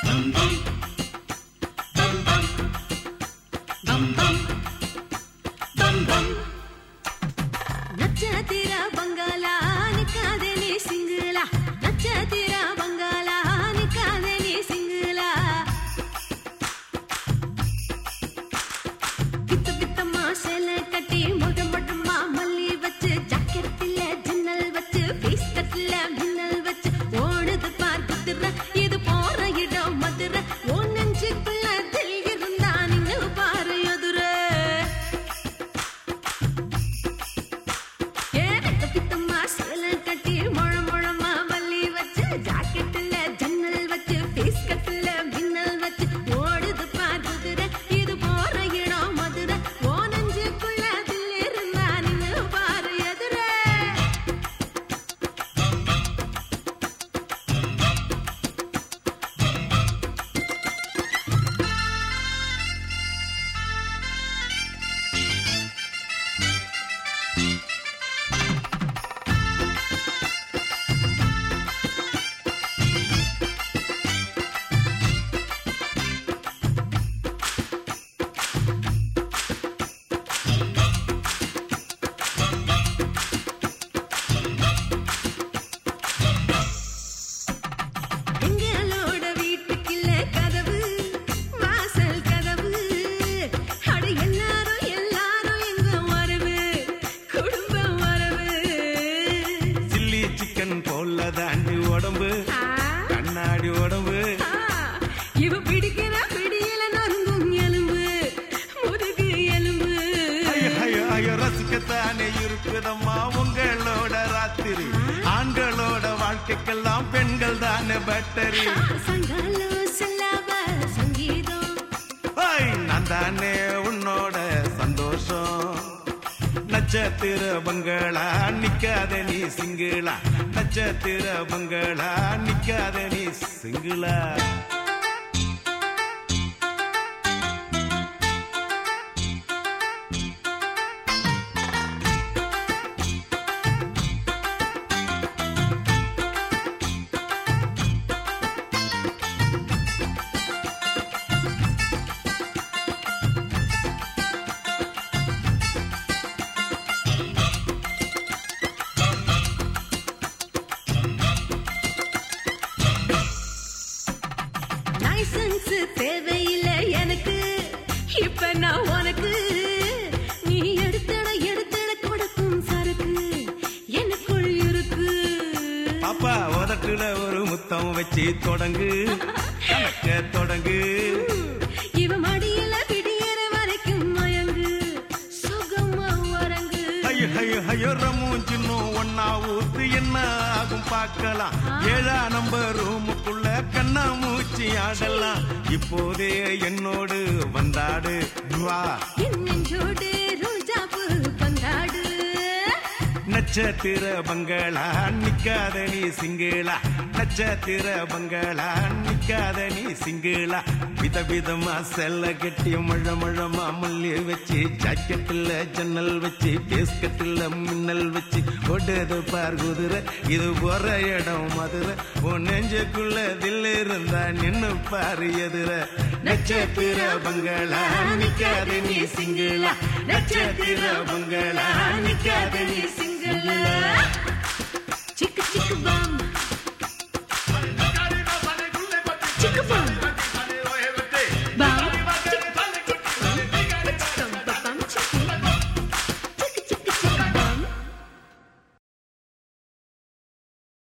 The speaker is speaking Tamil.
நட்சத்திர பங்களா நிக்காதே நீ சிங்கிளா நட்சத்திர பங்களா நிக்காதே நீ சிங்கிளா பித்த பித்தமா சேலை கட்டி முகம் மட்டுமா மல்லி வச்சு ஜாக்கெட்டில் ஜன்னல் வச்சு பீஸ் கட்டில மின்னல் வச்சு ஓடுது பார் குதிரை இது போற இடம் மதுரை ஓ நெஞ்சுக்குள்ள தில் இருந்தா நீங்க பாரு எதுரை சேலை கட்டி முழ முழமா மல்லி வச்சு ஜாக்கெட்டில் ஜன்னல் வச்சு பீஸ் கட்டில மின்னல் வச்சு ஓடுது பார் குதிரை இது போற இடம் மதுரை ஓ நெஞ்சுக்குள்ள தில் இருந்தா நீங்க பாரு எதுரை எங்களோட வீட்டுக்குள்ள கதவு வாசல் கதவு அட எல்லாரும் எல்லாரும் எங்க வரவு குடும்பம் வரவு சில்லி சிக்கன் போல தாண்டி உடம்பு கண்ணாடி உடம்பு இவ பிடிக்கிற பிடியில நொறுங்கும் எலும்பு முதுகு எலும்பு ஐயோ ரசிக்கத்தானே இருக்குதம்மா உங்களோட ராத்திரி ஆண்களோட வாழ்க்கைக்கெல்லாம் பெண்கள் தானே பேட்டரி சங்காலோ செல்லாவ சங்கீதம் நான் தானே உன்னோட சந்தோஷம் நட்சத்திர பங்களா நிக்காத நீ சிங்கிளா நட்சத்திர பங்களா நிக்காத நீ சிங்கிளா லைசன்ஸ் தேவையில்லை எனக்கு இப்ப நான் உனக்கு நீ எடுத்தட கொடுக்கும் சரக்கு எனக்குள் இருக்கு பாப்பா உதட்டுல ஒரு முத்தம் வச்சு தொடங்கு கணக்க தொடங்கு இவ மடியில விடியற வரைக்கும் மயங்கு சுகமா வரங்கு ஐயோ ரமூஞ்சின்னும் ஒன்னா ஊத்து என்ன ஆகும் பார்க்கலாம் 7ஆம் நம்பர் ரூமுக்குள்ள கண்ணா மூச்சி ஆடலாம் இப்போதே என்னோடு வந்தாடு வா என் நெஞ்சோடு ரோஜாப்பு பந்தாடு நட்சத்திர பங்களா நிக்காத நீ சிங்கிளா நட்சத்திர பங்களா நிக்காத நீ சிங்கிளா விதவிதமா செல்ல கட்டி மழ மழமா மல்லி வச்சு ஜாக்கெட்டில் ஜன்னல் வச்சு பேஸ்கட்டில் மின்னல் வச்சு ஓடுது பார் குதிரை இது போற இடம் மதுரை உன் நெஞ்சுக்குள்ள தில் இருந்தா நின்னு பாரு எதிர நட்சத்திர பங்களா நிக்காத நீ சிங்கிளா நட்சத்திர பங்களா நிக்காத நீ சிங்கிளா